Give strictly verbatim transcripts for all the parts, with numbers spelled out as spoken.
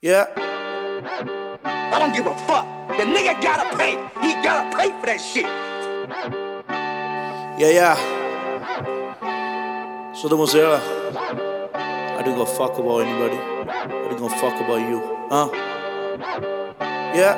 Yeah. I don't give a fuck. The nigga gotta pay. He gotta pay for that shit. Yeah, yeah. So the Mozilla. I don't give a fuck about anybody. I don't give a fuck about you. Huh? Yeah.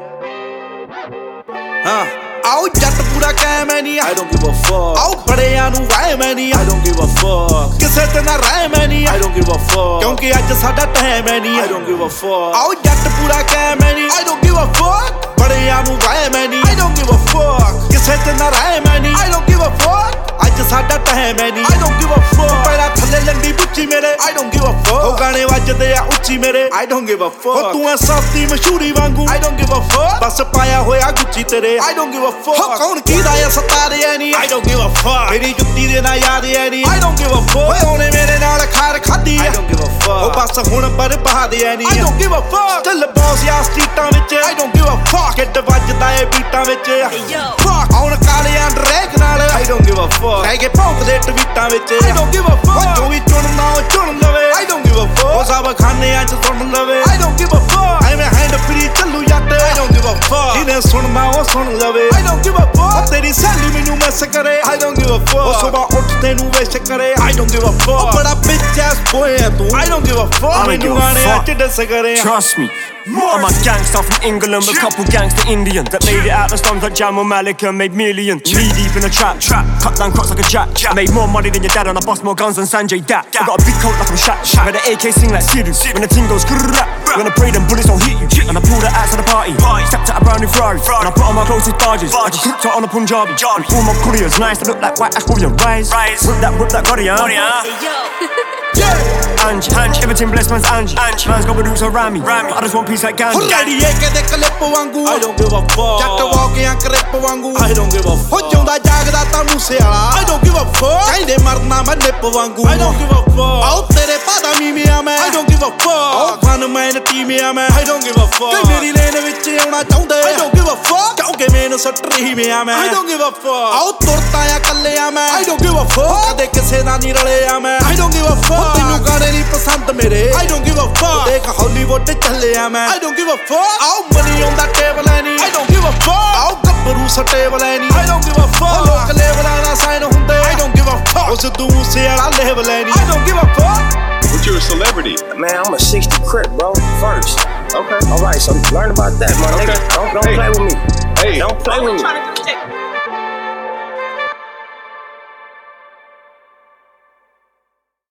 Huh? ਆਓ ਜੱਟ ਪੂਰਾ ਕਾਇਮ ਐ ਨੀ I don't give a fuck ਆਓ ਬੜਿਆਂ ਨੂੰ ਵਾਇਮ ਐ ਨੀ I don't give a fuck ਕਿਸੇ ਤੇ ਨਾ ਰਹਿਮ ਐ ਨੀ I don't give a fuck ਕਿਉਂਕਿ ਅੱਜ ਸਾਡਾ ਟਾਈਮ ਐ ਨੀ I don't give a fuck ਆਓ ਜੱਟ ਪੂਰਾ ਕਾਇਮ ਐ ਨੀ I don't give a fuck ਬੜਿਆਂ ਨੂੰ ਵਾਇਮ ਐ ਨੀ I don't give a fuck ਕਿਸੇ ਤੇ ਨਾ ਰਹਿਮ ਐ ਨੀ I don't give a fuck ਅੱਜ ਸਾਡਾ ਟਾਈਮ ਐ ਨੀ I don't give a fuck ਪਹਿਲਾਂ ਥੱਲੇ ਲੰਡੀ ਬੁੱਚੀ ਮੇਰੇ I don't give a fuck ਉਹ ਗਾਣੇ ਵੱਜਦੇ ਆ ਉੱਚੀ ਮੇਰੇ I don't give a fuck ਉਹ ਤੂੰ ਐ ਸਸਤੀ ਮਸ਼ਹੂਰੀ ਵਾਂਗੂ I don't give a fuck ਬਸ ਪਾਇਆ ਹੋਇਆ ਗੁੱਚੀ ਤੇਰੇ I don't give a fuck ਕੌਣ ਕੀਦਾ ਐ ਸਤਾਰੇ ਐ ਨੀ I don't give a fuck ਮੇਰੀ ਜੁੱਤੀ ਦੇ ਨਾ ਯਾਦ ਐ ਨੀ I don't give a fuck ਓਏ ਉਹਨੇ ਮੇਰੇ ਨਾਲ ਖਾਰ ਖਾਦੀ I don't give a fuck ਉਹ ਬਸ ਹੁਣ ਬਰਬਾਦ ਐ ਨੀ I don't give a fuck ਚੱਲ ਬੌਸ ਯਾ ਸਟਰੀਟਾਂ ਵਿੱਚ I don't give a fuck kid ਵੱਜਦਾ ਏ ਬੀਟਾਂ ਵਿੱਚ fuck ਹੁਣ ਕਾਲਿਆਂ ਡਰੈਕ ਨਾਲ I don't give a fuck ਰਹਿ ਕੇ ਭੌਂਕਦੇ ਟਵੀਟਾਂ ਵਿੱਚ I don't give a fuck ਜੋ ਵੀ ਚੁਣਨਾ ਉਹ ਚੁਣ ਲਵੇ I don't give a fuck ਉਹ ਸਭ ਖਾਨਿਆਂ ਚ ਸੁਣ ਲਵੇ I don't give a fuck ਐਵੇਂ ਹੈਂਡ ਫਰੀ ਚੱਲੂ ਜੱਟ I don't give a fuck ਜਿਹਨੇ ਸੁਣਨਾ ਉਹ ਸੁਣ ਲਵੇ I don't give a fuck ਤੇਰੀ ਸਹੇਲੀ ਮੈਨੂੰ ਮਿਸ ਕਰੇ I don't give a fuck ਉਹ ਸੁਬਾਹ ਉੱਠਦੇ ਨੂੰ ਵਿਸ਼ ਕਰੇ I don't give a fuck ਉਹ ਬੜਾ bitch ass boy ਹੈ ਤੂੰ I don't give a fuck ਮੈਨੂੰ ਗਾਣਿਆਂ ਚ ਡਿਸ ਕਰੇ Trust me I'm a gangster from England with a couple gangster Indian that made it out the slums like Jam or Malik and made millions. Knee deep in the trap, trap, cut down crops like a jack. I made more money than your dad and I bust more guns than Sanjay Dat. I got a big coat like I'm Shaq, where the A K sing like Sidu. When the ting goes grrrrap, when I pray them bullets don't hit you. And I pull the ass of the party, stepped out a brand new Ferrari, and I put on my closest barges. I just hooked out on a Punjabi, and all my couriers nice to look like white Ash William. Rise, whip that, whip that Gotti, huh? Yeah. Angie, Angie, everything blessed man's Angie. Angie, man's got the roots around me. Rami, I just want peace like Gandhi. Ready, kede clip wangu. I don't give a fuck. Jack walk yan grip wangu. I don't give a fuck. Ho jonda jagda ta muse wala. I don't give a fuck. Kainde marna ma nip wangu. I don't give a fuck. Aao tere pada mi me a main. I don't give a fuck. Aao fun main team me a main. I don't give a fuck. Kay meri lane vich auna chaunde. I don't give a fuck. Kyunki main sat rahi me a main. I don't give a fuck. Aao turta ya kalle a main. I don't give a fuck. Kade kise na ni rale a main. I don't give a fuck. ਤੈਨੂੰ ਗਾਣੇ ਨਹੀਂ ਪਸੰਦ ਮੇਰੇ I don't give a fuck ਦੇਖ Hollywood ਚੱਲਿਆ ਮੈਂ I don't give a fuck ਆਓ money ਆਉਂਦਾ ਟੇਬਲ ਐ ਨੀ I don't give a fuck ਆਓ ਗੱਭਰੂ ਸਟੇਬਲ ਐ ਨੀ I don't give a fuck ਲੋਕ ਲੇਬਲਾਂ ਦਾ ਸਾਈਨ ਹੁੰਦੇ I don't give a fuck ਉਸ ਸਿੱਧੂ ਮੂਸੇ ਵਾਲਾ ਲੇਬਲ ਐ ਨੀ I don't give a fuck But you're a celebrity. Man, I'm a sixty crip, bro. First. Okay. All right, so learn about that, my okay. nigga. Don't, don't hey. play with me. Hey. Don't play with me.